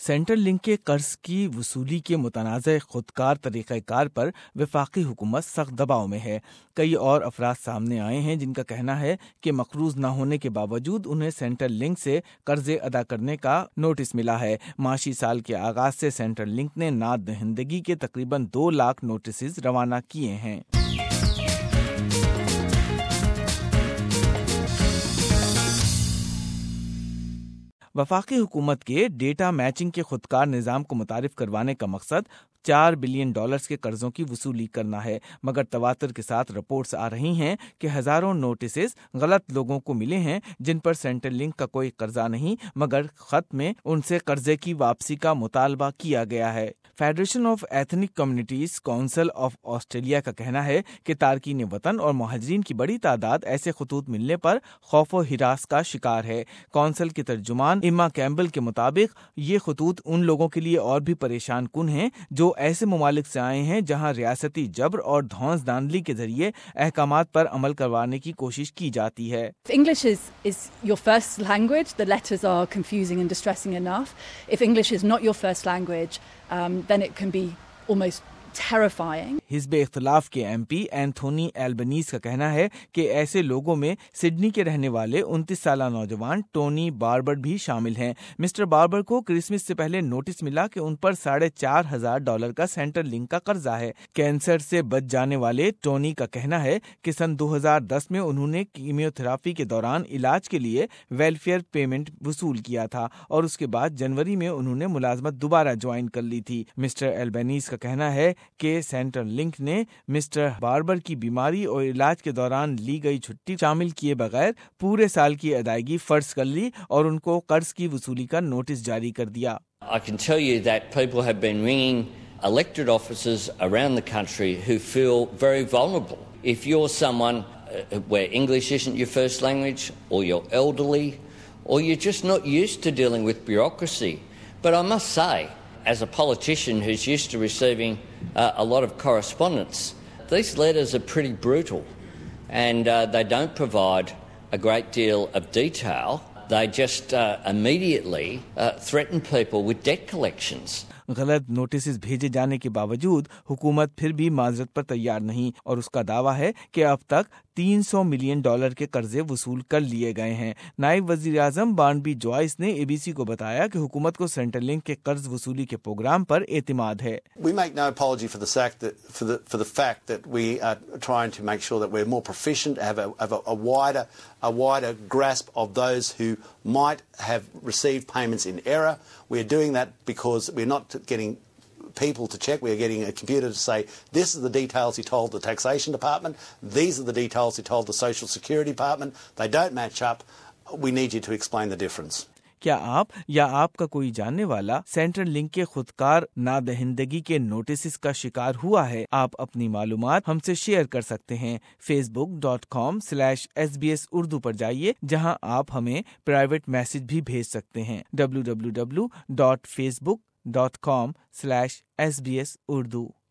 Central link کے قرض کی وصولی کے متنازع خودکار طریقہ کار پر وفاقی حکومت سخت دباؤ میں ہے۔ کئی اور افراد سامنے آئے ہیں جن کا کہنا ہے کہ مقروض نہ ہونے کے باوجود انہیں سینٹرل لنک سے قرضے ادا کرنے کا نوٹس ملا ہے۔ معاشی سال کے آغاز سے سینٹرل لنک نے ناد دہندگی کے تقریباً 2 لاکھ نوٹسز روانہ کیے ہیں۔ وفاقی حکومت کے ڈیٹا میچنگ کے خودکار نظام کو متعارف کروانے کا مقصد $4 بلین کے قرضوں کی وصولی کرنا ہے، مگر تواتر کے ساتھ رپورٹس آ رہی ہیں کہ ہزاروں نوٹسز غلط لوگوں کو ملے ہیں جن پر سینٹرل لنک کا کوئی قرضہ نہیں، مگر خط میں ان سے قرضے کی واپسی کا مطالبہ کیا گیا ہے۔ Federation of ethnic communities council of Australia کا کہنا ہے کہ تارکین وطن اور مہاجرین کی بڑی تعداد ایسے خطوط ملنے پر خوف و ہراس کا شکار ہے۔ کونسل کے ترجمان ایما کیمبل کے مطابق یہ خطوط ان لوگوں کے لیے اور بھی پریشان کن ہیں جو ایسے ممالک سے آئے ہیں جہاں ریاستی جبر اور دھونس دھاندلی کے ذریعے احکامات پر عمل کروانے کی کوشش کی جاتی ہے۔ If English is your first language, the letters are confusing and distressing enough. If English is not your first language, then it can be almost terrifying. حزب اختلاف کے ایم پی اینتھونی ایلبنیز کا کہنا ہے کہ ایسے لوگوں میں سڈنی کے رہنے والے 29 سالہ نوجوان ٹونی باربر بھی شامل ہیں۔ مسٹر باربر کو کرسمس سے پہلے نوٹس ملا کہ ان پر $4,500 کا سینٹرل لنک کا قرضہ ہے۔ کینسر سے بچ جانے والے ٹونی کا کہنا ہے کہ سن 2010 میں انہوں نے کیمیو تھراپی کے دوران علاج کے لیے ویلفیئر پیمنٹ وصول کیا تھا اور اس کے بعد جنوری میں انہوں نے ملازمت دوبارہ جوائن کر لی تھی۔ مسٹر ایلبنیز کا کہنا ہے کہ سینٹرل لنک نے مسٹر باربر کی بیماری اور علاج کے دوران لی گئی چھٹی شامل کیے بغیر پورے سال کی ادائیگی فرض کر لی اور ان کو قرض کی وصولی کا نوٹس جاری کر دیا۔ I can tell you that people have been ringing elected officers around the country who feel very vulnerable. If you're someone where English isn't your first language, or you're elderly, or you're just not used to dealing with bureaucracy. But I must say, as a politician who's used to receiving a lot of correspondence, these letters are pretty brutal and they don't provide a great deal of detail. They just immediately threaten people with debt collections. غلط notices بھیجے جانے کے باوجود حکومت پھر بھی معذرت پر تیار نہیں اور اس کا دعویٰ ہے کہ اب تک $300 ملین کے قرضے وصول کر لیے گئے ہیں۔ نائب وزیر اعظم بارنبی جوائس نے اے بی سی کو بتایا کہ حکومت کو سینٹرل لنک کے قرض وصولی کے پروگرام پر اعتماد ہے۔ We make no apology for the fact that we are trying to make sure that we're more proficient, have a wider grasp of those who might have received payments in error. We are doing that because we're not getting people to check. We are getting a computer to say, this is the details he told the taxation department, these are the details he told the social security department, they don't match up, we need you to explain the difference. کیا آپ یا آپ کا کوئی جاننے والا central link کے خودکار نادہندگی کے نوٹسز کا شکار ہوا ہے؟ آپ اپنی معلومات ہم سے شیئر کر سکتے ہیں۔ facebook.com/SBS Urdu پر جائیے جہاں آپ ہمیں پرائیویٹ میسج بھی بھیج سکتے ہیں۔ www.facebook.com/SBS Urdu